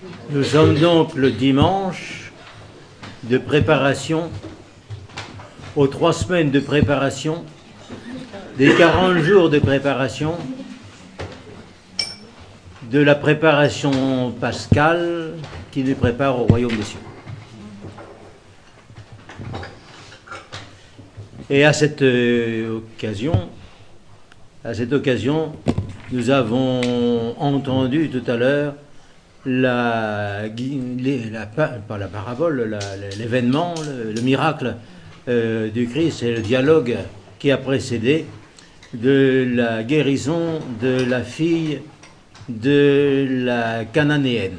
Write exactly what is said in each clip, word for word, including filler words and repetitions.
Nous sommes donc le dimanche de préparation, aux trois semaines de préparation, des quarante jours de préparation, de la préparation pascale qui nous prépare au royaume des cieux. Et à cette euh, occasion, à cette occasion, nous avons entendu tout à l'heure la, la, pas la parabole, l'événement, le, le miracle euh, du Christ et le dialogue qui a précédé de la guérison de la fille de la Cananéenne.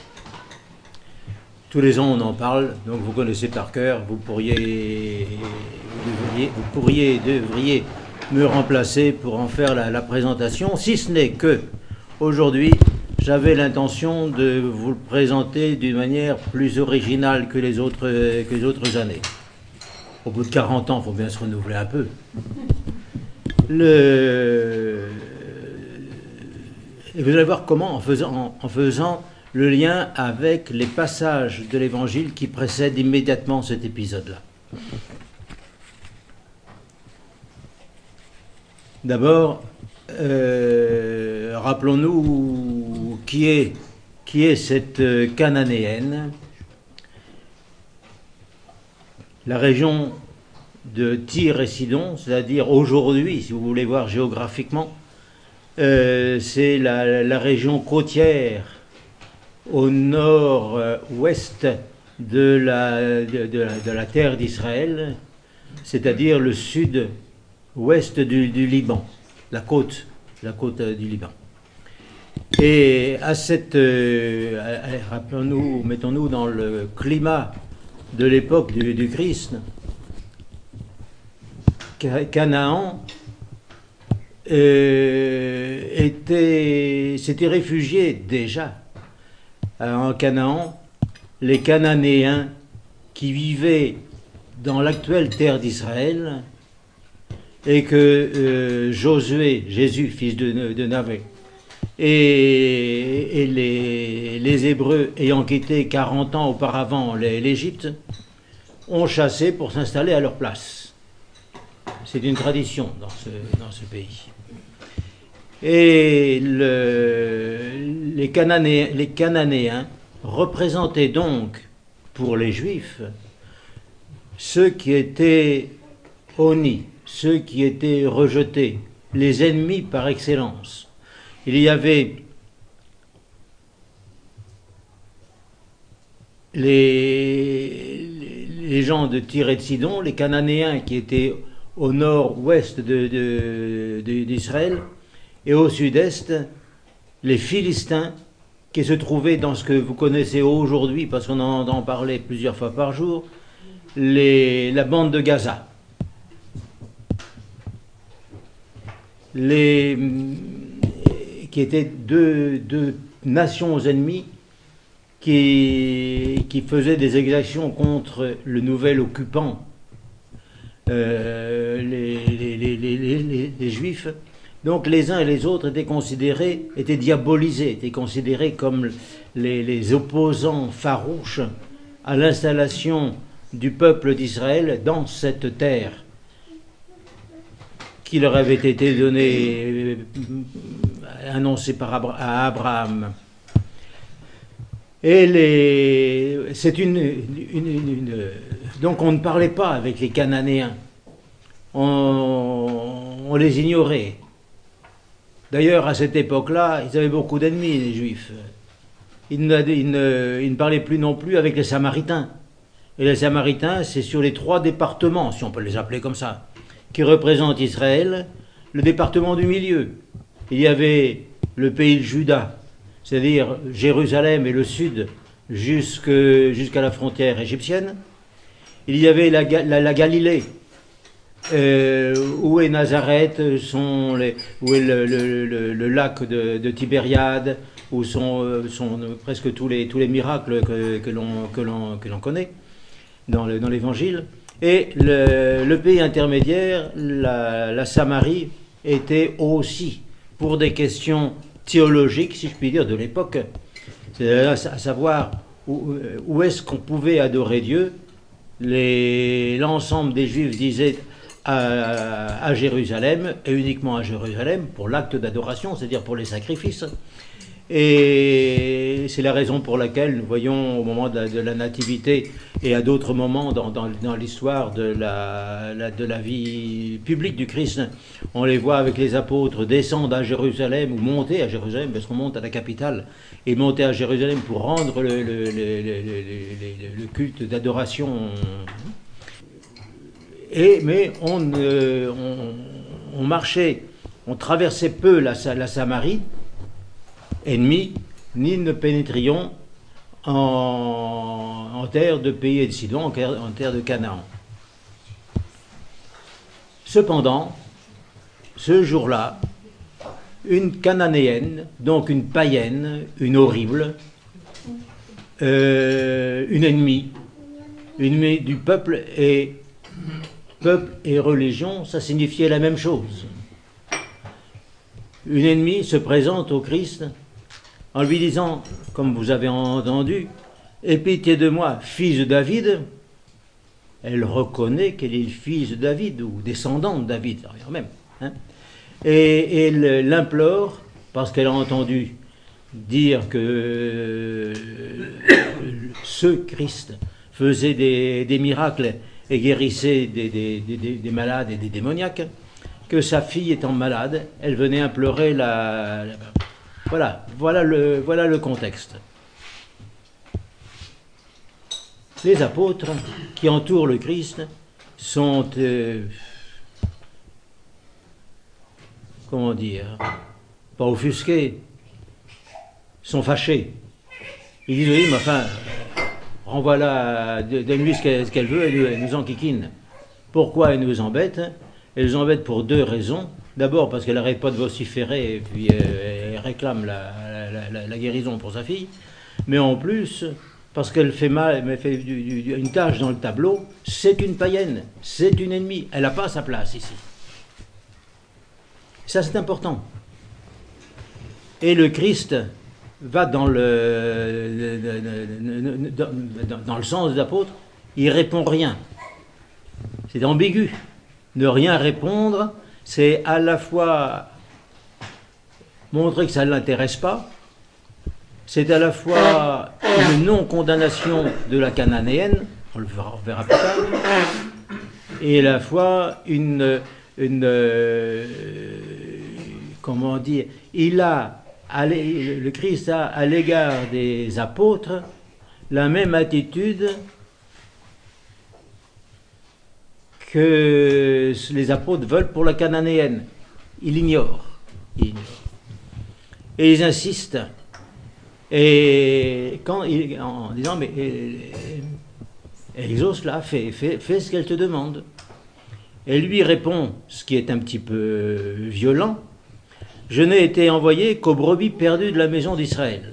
Tous les ans on en parle, donc vous connaissez par cœur, vous pourriez, vous devriez, vous pourriez, devriez me remplacer pour en faire la, la présentation, si ce n'est que aujourd'hui j'avais l'intention de vous le présenter d'une manière plus originale que les autres, que les autres années. Au bout de quarante ans, il faut bien se renouveler un peu. Le... Et vous allez voir comment, en faisant, en faisant le lien avec les passages de l'Évangile qui précèdent immédiatement cet épisode-là. D'abord, euh, rappelons-nous qui est, qui est cette Cananéenne. La région de Tyr et Sidon, c'est-à-dire aujourd'hui, si vous voulez voir géographiquement, euh, c'est la, la région côtière au nord-ouest de la, de, de, de la terre d'Israël, c'est-à-dire le sud-ouest du, du Liban, la côte, la côte du Liban. Et à cette, euh, rappelons-nous, mettons-nous dans le climat de l'époque du, du Christ, Canaan euh, était, s'était réfugié déjà en Canaan, les Cananéens qui vivaient dans l'actuelle terre d'Israël et que euh, Josué, Jésus, fils de, de Navé, et, et les, les Hébreux ayant quitté quarante ans auparavant l'Égypte, ont chassé pour s'installer à leur place. C'est une tradition dans ce, dans ce pays. Et le, les, Cananéens, les Cananéens représentaient donc, pour les Juifs, ceux qui étaient honnis, ceux qui étaient rejetés, les ennemis par excellence. Il y avait les, les gens de Tyr et de Sidon, les Cananéens qui étaient au nord-ouest de, de, de, d'Israël, et au sud-est, les Philistins qui se trouvaient dans ce que vous connaissez aujourd'hui, parce qu'on en entend parler plusieurs fois par jour, les, la bande de Gaza. Les, qui étaient deux, deux nations ennemies qui, qui faisaient des exactions contre le nouvel occupant, euh, les, les, les, les, les, les Juifs. Donc les uns et les autres étaient considérés, étaient diabolisés, étaient considérés comme les, les opposants farouches à l'installation du peuple d'Israël dans cette terre qui leur avait été donnée, annoncée par Abra- à Abraham. Et les, c'est une, une, une, une, donc on ne parlait pas avec les Cananéens, on, on les ignorait. D'ailleurs, à cette époque-là, ils avaient beaucoup d'ennemis, les Juifs. Ils ne, ils, ne, ils ne parlaient plus non plus avec les Samaritains. Et les Samaritains, c'est sur les trois départements, si on peut les appeler comme ça, qui représentent Israël, le département du milieu. Il y avait le pays de Juda, c'est-à-dire Jérusalem et le sud, jusque, jusqu'à la frontière égyptienne. Il y avait la, la, la Galilée, Euh, où est Nazareth, sont les, où est le, le, le, le lac de, de Tibériade, où sont, sont presque tous les, tous les miracles que, que l'on que l'on, que l'on connaît dans, le, dans l'Évangile. Et le, le pays intermédiaire, la, la Samarie, était aussi, pour des questions théologiques, si je puis dire, de l'époque, C'est à savoir où, où est-ce qu'on pouvait adorer Dieu. L'ensemble des Juifs disaient à, à Jérusalem, et uniquement à Jérusalem, pour l'acte d'adoration, c'est-à-dire pour les sacrifices. Et c'est la raison pour laquelle nous voyons au moment de la, de la nativité et à d'autres moments dans, dans, dans l'histoire de la, la, de la vie publique du Christ, on les voit avec les apôtres descendre à Jérusalem ou monter à Jérusalem, parce qu'on monte à la capitale, et monter à Jérusalem pour rendre le, le, le, le, le, le culte d'adoration. Et, mais on, euh, on, on marchait, on traversait peu la, la Samarie, ennemis, ni ne pénétrions en, en terre de pays de Sidon, en terre, en terre de Canaan. Cependant, ce jour-là, une Cananéenne, donc une païenne, une horrible, euh, une ennemie, une ennemie du peuple et peuple et religion, ça signifiait la même chose. Une ennemie se présente au Christ en lui disant, comme vous avez entendu, « Aie pitié de moi, fils de David », elle reconnaît qu'elle est le fils de David, ou descendant de David, d'ailleurs même. Hein, et elle l'implore, parce qu'elle a entendu dire que ce Christ faisait des, des miracles et guérissait des, des, des, des malades et des démoniaques, que sa fille étant malade, elle venait implorer la... la Voilà, voilà le, voilà le contexte. Les apôtres qui entourent le Christ sont, euh, comment dire, pas offusqués, sont fâchés. Ils disent, oui, mais enfin, renvoie-la, donne-lui ce qu'elle, ce qu'elle veut, elle nous, elle nous enquiquine. Pourquoi elle nous embête? Elle nous embête pour deux raisons. D'abord parce qu'elle n'arrête pas de vociférer et puis euh, elle réclame la, la, la, la guérison pour sa fille, mais en plus parce qu'elle fait mal, elle fait du, du, une tâche dans le tableau, c'est une païenne, c'est une ennemie, elle n'a pas sa place ici. Ça c'est important. Et le Christ va dans le, le, le, le, dans, dans le sens des apôtres, il répond rien. C'est ambigu. Ne rien répondre, c'est à la fois montrer que ça ne l'intéresse pas, c'est à la fois une non-condamnation de la Cananéenne, on le verra, on verra plus tard, et à la fois une, une euh, comment dire, il a, le Christ a à l'égard des apôtres la même attitude que les apôtres veulent pour la Cananéenne. Ils ignorent. Ils ignorent. Et ils insistent. Et quand, en disant, mais exauce là, fais, fais, fais ce qu'elle te demande. Et lui répond, ce qui est un petit peu violent, je n'ai été envoyé qu'aux brebis perdues de la maison d'Israël.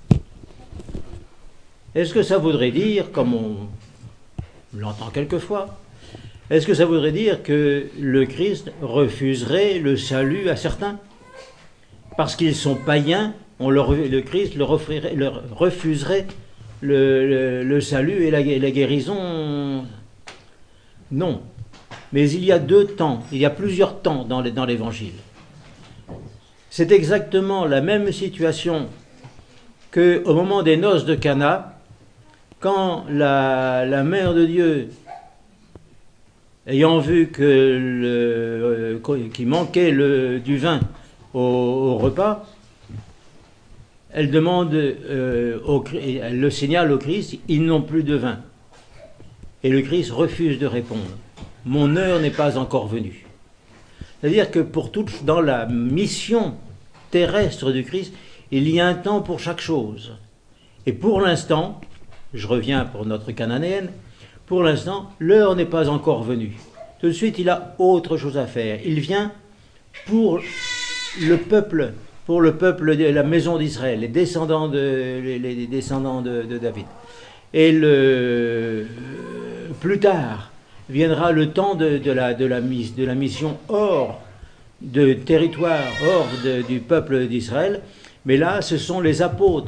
Est-ce que ça voudrait dire, comme on l'entend quelquefois, est-ce que ça voudrait dire que le Christ refuserait le salut à certains? Parce qu'ils sont païens, on leur, le Christ leur, offrirait, leur refuserait le, le, le salut et la, la guérison? Non. Mais il y a deux temps, il y a plusieurs temps dans l'Évangile. C'est exactement la même situation qu'au moment des noces de Cana, quand la, la mère de Dieu, ayant vu que le, euh, qu'il manquait le, du vin au, au repas, elle demande, euh, au, elle le signale au Christ, ils n'ont plus de vin. Et le Christ refuse de répondre. Mon heure n'est pas encore venue. C'est-à-dire que pour tout, dans la mission terrestre du Christ, il y a un temps pour chaque chose. Et pour l'instant, je reviens pour notre Cananéenne, pour l'instant, l'heure n'est pas encore venue. Tout de suite, il a autre chose à faire. Il vient pour le peuple, pour le peuple de la maison d'Israël, les descendants de, les, les descendants de, de David. Et le, plus tard viendra le temps de, de, la, de, la, de la mission hors de territoire, hors de, du peuple d'Israël. Mais là, ce sont les apôtres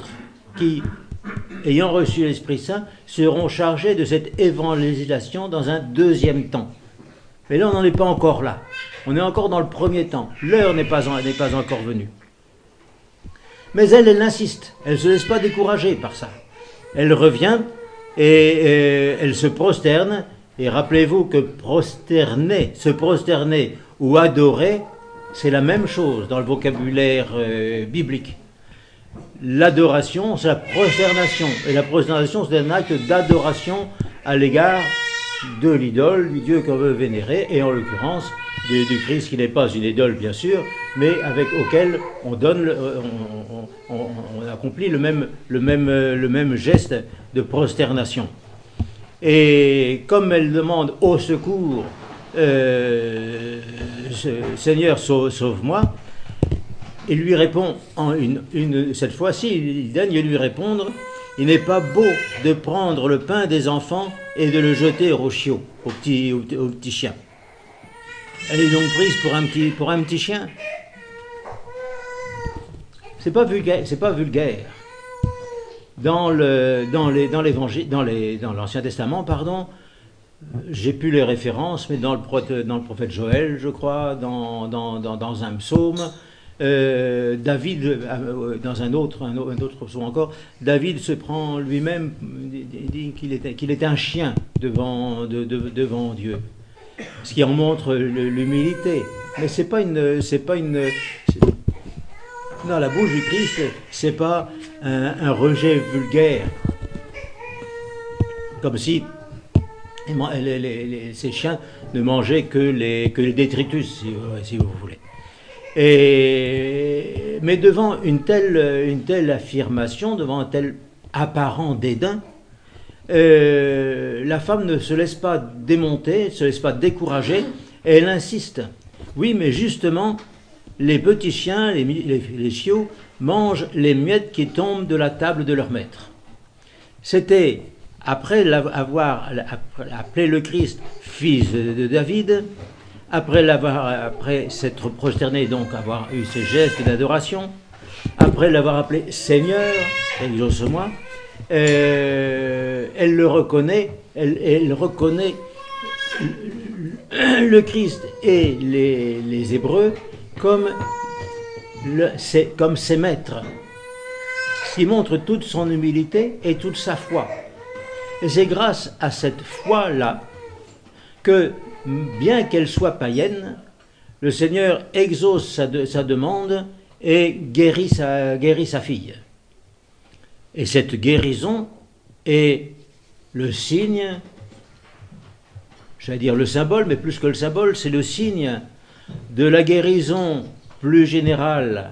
qui, ayant reçu l'Esprit Saint, seront chargés de cette évangélisation dans un deuxième temps. Mais là, on n'en est pas encore là. On est encore dans le premier temps. L'heure n'est pas, en, n'est pas encore venue. Mais elle, elle insiste. Elle ne se laisse pas décourager par ça. Elle revient et, et elle se prosterne. Et rappelez-vous que prosterner, se prosterner ou adorer, c'est la même chose dans le vocabulaire euh, biblique. L'adoration, c'est la prosternation. Et la prosternation, c'est un acte d'adoration à l'égard de l'idole, du Dieu qu'on veut vénérer, et en l'occurrence du, du Christ qui n'est pas une idole bien sûr, mais avec auquel on donne, le, on, on, on, on accomplit le même, le même, le même geste de prosternation. Et comme elle demande au secours, euh, Seigneur sauve, sauve-moi, il lui répond en une, une, cette fois-ci, il daigne lui répondre. Il n'est pas beau de prendre le pain des enfants et de le jeter aux chiots, aux petits, aux, aux petits chiens. Elle est donc prise pour un petit, pour un petit chien. C'est pas vulgaire, c'est pas vulgaire. Dans le, dans les, dans l'évangile, dans les, dans l'Ancien Testament, pardon, j'ai plus les références, mais dans le, dans le prophète Joël, je crois, dans, dans, dans, dans un psaume. Euh, David, euh, dans un autre, un autre psaume encore, David se prend lui-même, dit qu'il était, qu'il était un chien devant, de, de, devant Dieu, ce qui en montre l'humilité. Mais c'est pas une, c'est pas une, non, la bouche du Christ, c'est pas un, un rejet vulgaire, comme si les, les, les, ces chiens ne mangeaient que les, que les détritus, si, si vous voulez. Et, mais devant une telle, une telle affirmation, devant un tel apparent dédain, euh, la femme ne se laisse pas démonter, ne se laisse pas décourager, et elle insiste. Oui, mais justement, les petits chiens, les, les, les chiots, mangent les miettes qui tombent de la table de leur maître. C'était, après avoir appelé le Christ fils de David, après l'avoir, après s'être prosterné, donc avoir eu ces gestes d'adoration, après l'avoir appelé Seigneur, exauce-moi, euh, elle le reconnaît, elle, elle reconnaît le Christ et les, les Hébreux comme, le, c'est, comme ses maîtres, ce qui montre toute son humilité et toute sa foi. Et c'est grâce à cette foi-là que, bien qu'elle soit païenne, le Seigneur exauce sa, de, sa demande et guérit sa, guérit sa fille. Et cette guérison est le signe, j'allais dire le symbole, mais plus que le symbole, c'est le signe de la guérison plus générale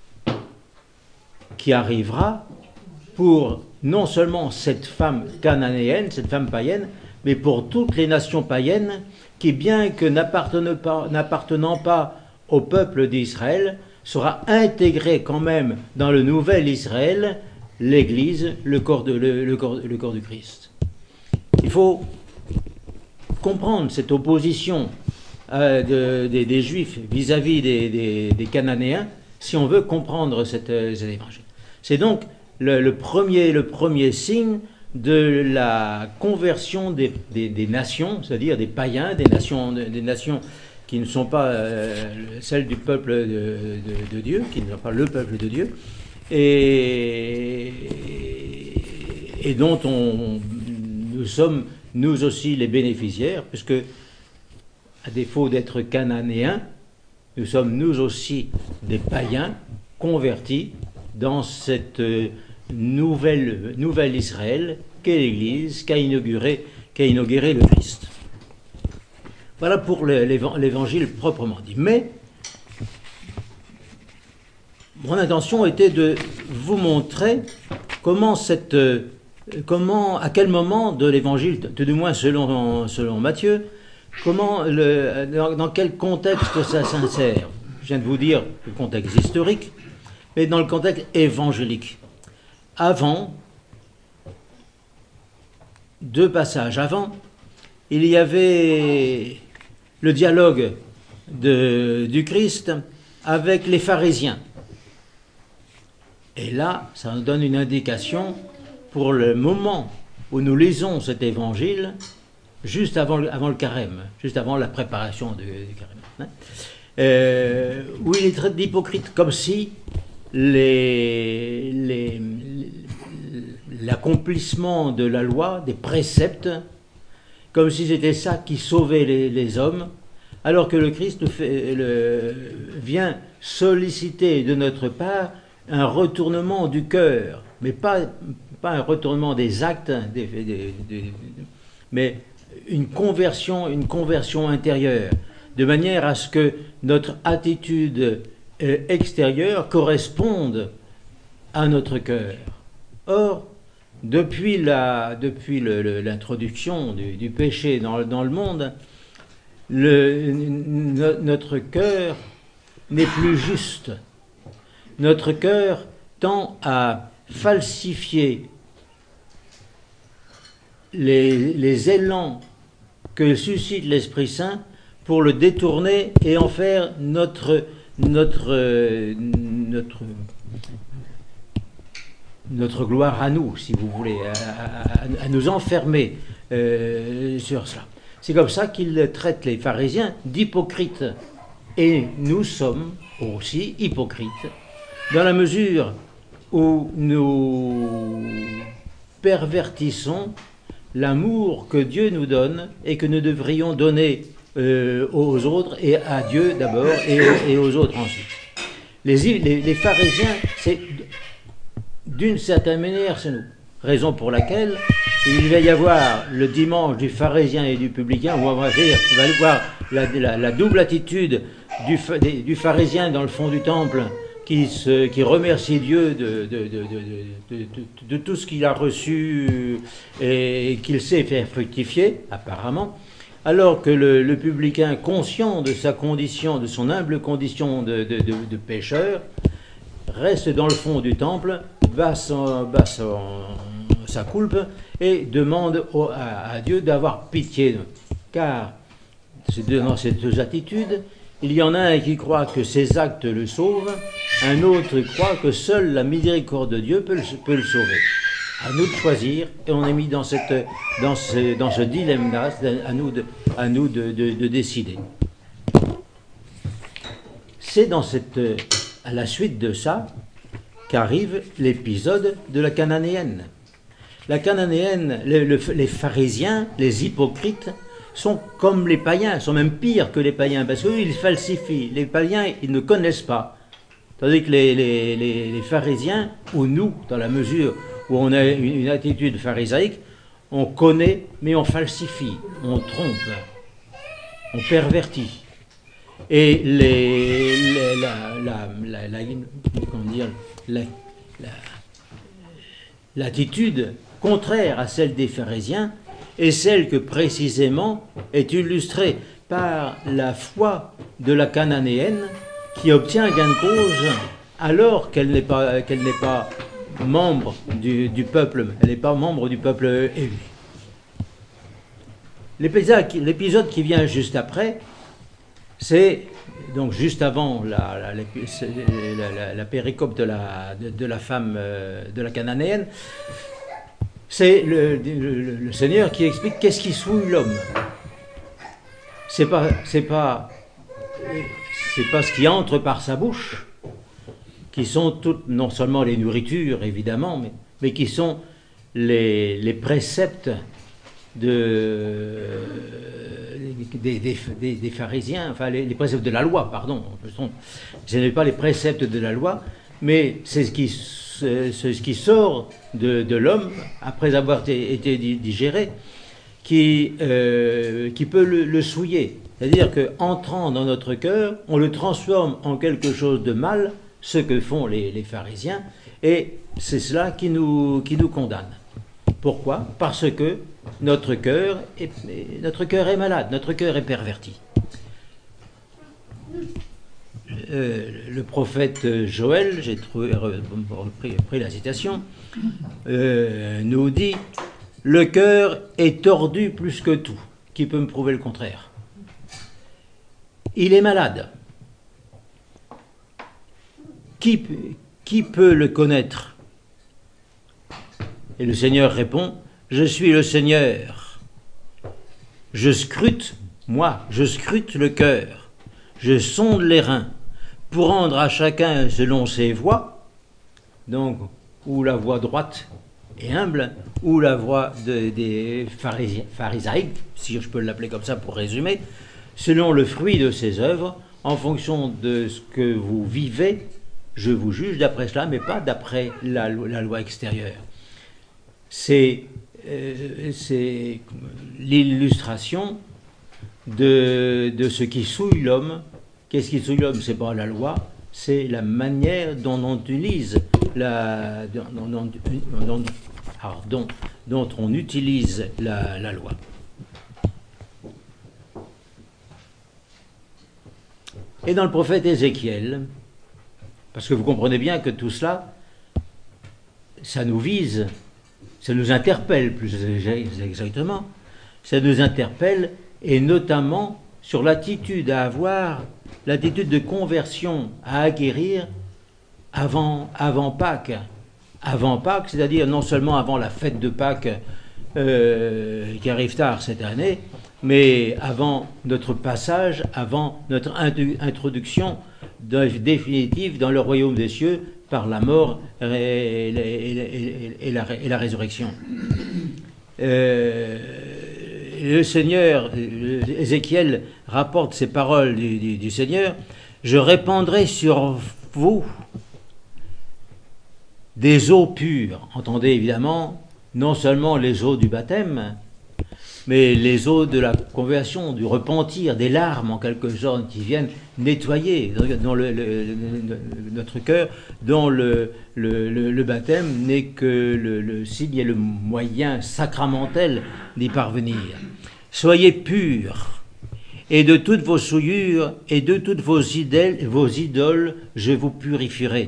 qui arrivera pour non seulement cette femme cananéenne, cette femme païenne, mais pour toutes les nations païennes qui, bien que n'appartenant pas, n'appartenant pas au peuple d'Israël, sera intégrée quand même dans le nouvel Israël, l'Église, le corps, de, le, le, corps, le corps du Christ. Il faut comprendre cette opposition euh, de, de, des Juifs vis-à-vis des, des, des Cananéens si on veut comprendre cette, cet évangile. C'est donc le, le, premier, le premier signe de la conversion des, des, des nations, c'est-à-dire des païens, des nations, des nations qui ne sont pas euh, celles du peuple de, de, de Dieu, qui ne sont pas le peuple de Dieu, et, et dont on, nous sommes, nous aussi, les bénéficiaires, puisque, à défaut d'être cananéens, nous sommes, nous aussi, des païens convertis dans cette nouvelle, nouvelle Israël qu'est l'Église, qu'a inauguré, qu'a inauguré le Christ. Voilà pour l'évangile proprement dit. Mais mon intention était de vous montrer comment cette, comment, à quel moment de l'évangile, tout du moins selon, selon Matthieu, comment le, dans, dans quel contexte ça s'insère. Je viens de vous dire le contexte historique, mais dans le contexte évangélique. Avant, deux passages avant, il y avait le dialogue de, du Christ avec les pharisiens. Et là, ça nous donne une indication pour le moment où nous lisons cet évangile, juste avant le, avant le carême, juste avant la préparation du, du carême, hein, euh, où il est traité d'hypocrite, comme si les, les, l'accomplissement de la loi, des préceptes, comme si c'était ça qui sauvait les, les hommes, alors que le Christ fait, le, vient solliciter de notre part un retournement du cœur, mais pas, pas un retournement des actes, des, des, des, des, mais une conversion, une conversion intérieure, de manière à ce que notre attitude euh, extérieure corresponde à notre cœur. Or, depuis, la, depuis le, le, l'introduction du, du péché dans, dans le monde, le, no, notre cœur n'est plus juste. Notre cœur tend à falsifier les, les élans que suscite l'Esprit Saint pour le détourner et en faire notre, notre, notre, notre gloire à nous, si vous voulez, à, à, à nous enfermer euh, sur cela. C'est comme ça qu'il traite les pharisiens d'hypocrites. Et nous sommes aussi hypocrites, dans la mesure où nous pervertissons l'amour que Dieu nous donne et que nous devrions donner euh, aux autres, et à Dieu d'abord et, et aux autres ensuite. Les, les, les pharisiens, c'est d'une certaine manière, c'est nous. Raison pour laquelle il va y avoir le dimanche du pharisien et du publicain, où on va, dire, on va voir la, la, la double attitude du, du pharisien dans le fond du temple, qui, se, qui remercie Dieu de, de, de, de, de, de, de tout ce qu'il a reçu et qu'il sait faire fructifier, apparemment, alors que le, le publicain, conscient de sa condition, de son humble condition de, de, de, de pécheur, reste dans le fond du temple, bat, son, bat son, sa coulpe et demande au, à, à Dieu d'avoir pitié. Car dans ces deux attitudes, il y en a un qui croit que ses actes le sauvent, un autre croit que seule la miséricorde de Dieu peut le, peut le sauver. À nous de choisir, et on est mis dans, cette, dans ce, dans ce dilemme-là, à nous, de, à nous de, de, de décider. C'est dans cette, à la suite de ça qu'arrive l'épisode de la Cananéenne. La Cananéenne, le, le, les pharisiens, les hypocrites, sont comme les païens, sont même pires que les païens, parce qu'eux, ils falsifient. Les païens, ils ne connaissent pas. Tandis que les, les, les, les pharisiens, ou nous, dans la mesure où on a une, une attitude pharisaïque, on connaît, mais on falsifie, on trompe, on pervertit. Et les, les, la, la, la, la, comment dire, la, la, l'attitude contraire à celle des pharisiens est celle que précisément est illustrée par la foi de la Cananéenne qui obtient gain de cause alors qu'elle n'est pas, qu'elle n'est pas membre du, du peuple, elle n'est pas membre du peuple élu. L'épisode, l'épisode qui vient juste après, c'est donc juste avant la, la, la, la, la péricope de la, de, de la femme de la Cananéenne. C'est le, le, le Seigneur qui explique qu'est-ce qui souille l'homme. C'est pas, c'est pas, c'est pas ce qui entre par sa bouche, qui sont toutes, non seulement les nourritures évidemment, mais, mais qui sont les, les préceptes de, des, des, des, des pharisiens, enfin les, les préceptes de la loi, pardon. Ce n'est pas les préceptes de la loi, mais c'est ce qui, c'est ce qui sort de, de l'homme après avoir été, été digéré, qui, euh, qui peut le, le souiller. C'est-à-dire qu'entrant dans notre cœur, on le transforme en quelque chose de mal, ce que font les, les pharisiens, et c'est cela qui nous, qui nous condamne. Pourquoi ? Parce que notre cœur est, notre cœur est malade, notre cœur est perverti. Euh, le prophète Joël, j'ai trouvé, repris, repris la citation, euh, nous dit « Le cœur est tordu plus que tout ». Qui peut me prouver le contraire ? Il est malade. Qui, qui peut le connaître? Et le Seigneur répond, je suis le Seigneur. Je scrute, moi, je scrute le cœur, je sonde les reins, pour rendre à chacun selon ses voies, donc, ou la voie droite et humble, ou la voie de, des pharisaïques, si je peux l'appeler comme ça pour résumer, selon le fruit de ses œuvres, en fonction de ce que vous vivez, je vous juge d'après cela, mais pas d'après la, la loi extérieure. C'est euh, c'est l'illustration de, de ce qui souille l'homme. Qu'est-ce qui souille l'homme? C'est pas la loi, c'est la manière dont on utilise la, dont, dont, dont, dont, dont on utilise la, la loi. Et dans le prophète Ézéchiel, parce que vous comprenez bien que tout cela, ça nous vise, ça nous interpelle plus exactement, ça nous interpelle et notamment sur l'attitude à avoir, l'attitude de conversion à acquérir avant, avant Pâques. Avant Pâques, c'est-à-dire non seulement avant la fête de Pâques euh, qui arrive tard cette année, mais avant notre passage, avant notre introduction définitive dans le royaume des cieux par la mort et, et, et, et, la, et la résurrection. Euh, le Seigneur, Ézéchiel rapporte ces paroles du, du, du Seigneur, « Je répandrai sur vous des eaux pures ». Entendez évidemment, non seulement les eaux du baptême, mais les eaux de la conversion, du repentir, des larmes en quelque sorte qui viennent nettoyer dans le, le, le, notre cœur, dont le, le, le, le baptême n'est que le, le signe et le moyen sacramentel d'y parvenir. Soyez purs, et de toutes vos souillures et de toutes vos idoles, vos idoles je vous purifierai.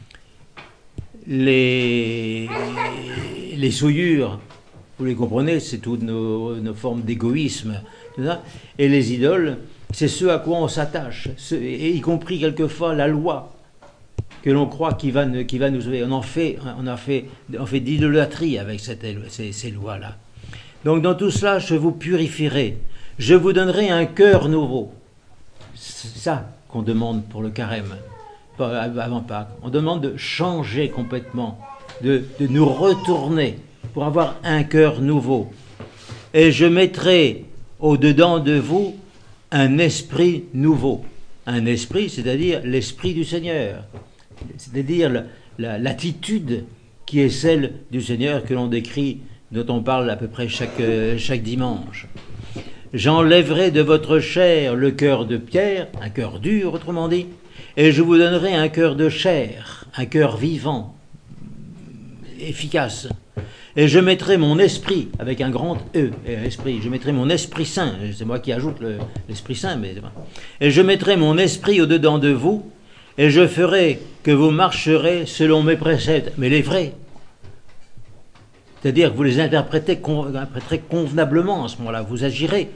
Les, les souillures, vous les comprenez, c'est toutes nos, nos formes d'égoïsme. Et les idoles, c'est ce à quoi on s'attache, et y compris quelquefois la loi que l'on croit qui va, qui va nous sauver. On en fait, on a fait, on fait d'idolâtrie avec cette, ces, ces lois-là. Donc dans tout cela, je vous purifierai. Je vous donnerai un cœur nouveau. C'est ça qu'on demande pour le carême, avant Pâques. On demande de changer complètement, de, de nous retourner pour avoir un cœur nouveau. Et je mettrai au-dedans de vous un esprit nouveau. Un esprit, c'est-à-dire l'esprit du Seigneur. C'est-à-dire l'attitude qui est celle du Seigneur que l'on décrit, dont on parle à peu près chaque, chaque dimanche. J'enlèverai de votre chair le cœur de pierre, un cœur dur, autrement dit, et je vous donnerai un cœur de chair, un cœur vivant, efficace. Et je mettrai mon esprit, avec un grand E, esprit, je mettrai mon esprit saint, c'est moi qui ajoute le, l'esprit saint, mais et je mettrai mon esprit au-dedans de vous, et je ferai que vous marcherez selon mes préceptes, mais les vrais. C'est-à-dire que vous les interprétez, interpréterez convenablement à ce moment-là, vous agirez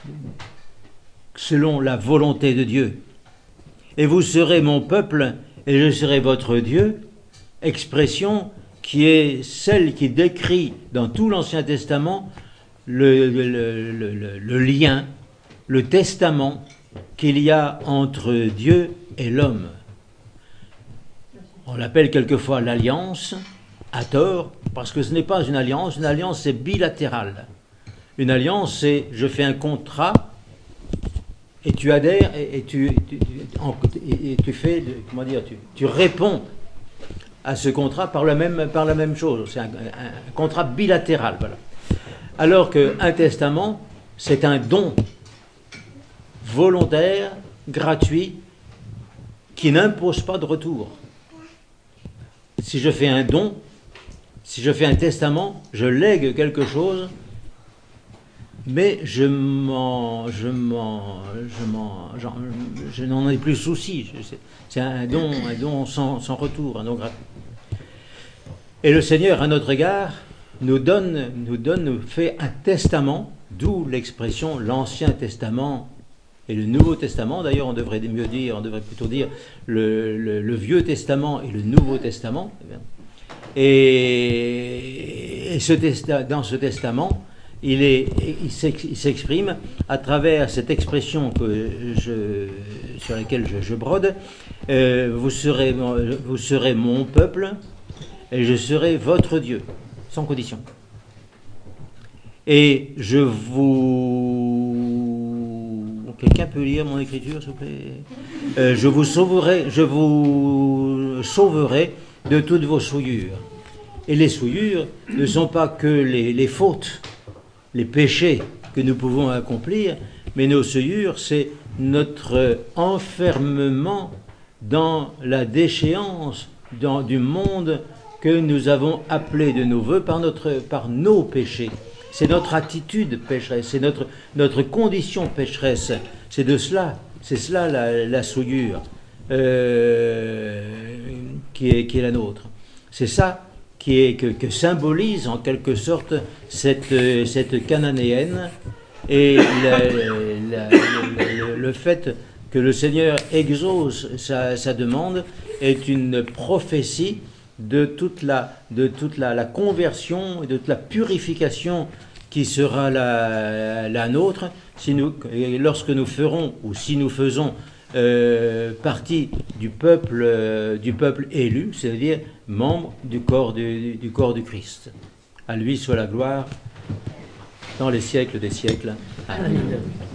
selon la volonté de Dieu. Et vous serez mon peuple, et je serai votre Dieu, expression qui est celle qui décrit dans tout l'Ancien Testament le, le, le, le, le lien, le testament qu'il y a entre Dieu et l'homme. On l'appelle quelquefois l'alliance, à tort, parce que ce n'est pas une alliance, une alliance c'est bilatéral. Une alliance c'est je fais un contrat et tu adhères et, et, tu, tu, et, et tu fais, comment dire, tu, tu réponds à ce contrat par la même, par la même chose. C'est un, un, un contrat bilatéral. Voilà. Alors qu'un testament, c'est un don volontaire, gratuit, qui n'impose pas de retour. Si je fais un don, si je fais un testament, je lègue quelque chose, mais je m'en, je m'en, je m'en, je n'en ai plus souci. C'est un don, un don sans, sans retour, un don gratuit. Et le Seigneur, à notre égard, nous donne, nous donne, nous fait un testament, d'où l'expression l'Ancien Testament et le Nouveau Testament. D'ailleurs, on devrait mieux dire, on devrait plutôt dire le, le, le Vieux Testament et le Nouveau Testament. Et, et ce testa, dans ce testament, il, est, il s'exprime à travers cette expression que je, sur laquelle je, je brode. Euh, vous serez, vous serez mon peuple et je serai votre Dieu, sans condition. Et je vous... Quelqu'un peut lire mon écriture, s'il vous plaît? euh, Je vous sauverai, je vous sauverai de toutes vos souillures. Et les souillures ne sont pas que les, les fautes, les péchés que nous pouvons accomplir, mais nos souillures, c'est notre enfermement dans la déchéance dans, du monde que nous avons appelé de nos voeux par, notre, par nos péchés. C'est notre attitude pécheresse, c'est notre, notre condition pécheresse. C'est de cela, c'est cela la, la souillure euh, qui, est, qui est la nôtre. C'est ça qui est, que, que symbolise en quelque sorte cette, cette cananéenne et la, la, le, le fait que le Seigneur exauce sa, sa demande est une prophétie de toute la, de toute la, la conversion et de toute la purification qui sera la, la nôtre si nous, lorsque nous ferons ou si nous faisons euh, partie du peuple, euh, du peuple élu, c'est-à-dire membre du corps du, du corps du Christ. À lui soit la gloire dans les siècles des siècles. Amen. Amen.